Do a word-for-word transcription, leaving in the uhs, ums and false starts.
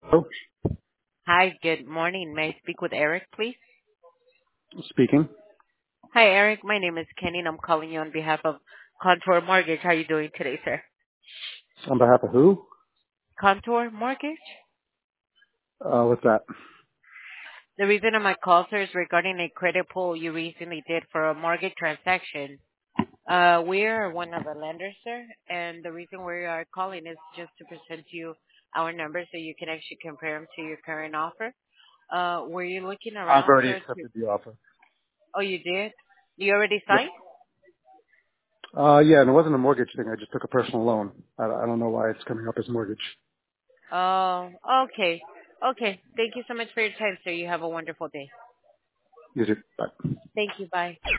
Oh, Hi, good morning. May I speak with Eric, please? speaking. Hi, Eric. My name is Kenny, and I'm calling you on behalf of Contour Mortgage. How are you doing today, sir? On behalf of who? Contour Mortgage? Uh, what's that? The reason of my call, sir, is regarding a credit pull you recently did for a mortgage transaction. Uh, we are one of the lenders, sir, and the reason we are calling is just to present you our numbers so you can actually compare them to your current offer. Uh, were you looking I've around, already sir? To, accepted the offer. oh, you did? You already Yep. signed? Uh, yeah, and it wasn't a mortgage thing. I just took a personal loan. I, I don't know why it's coming up as mortgage. Oh, okay. Okay. Thank you so much for your time, sir. You have a wonderful day. Is it? Bye. Thank you. Bye.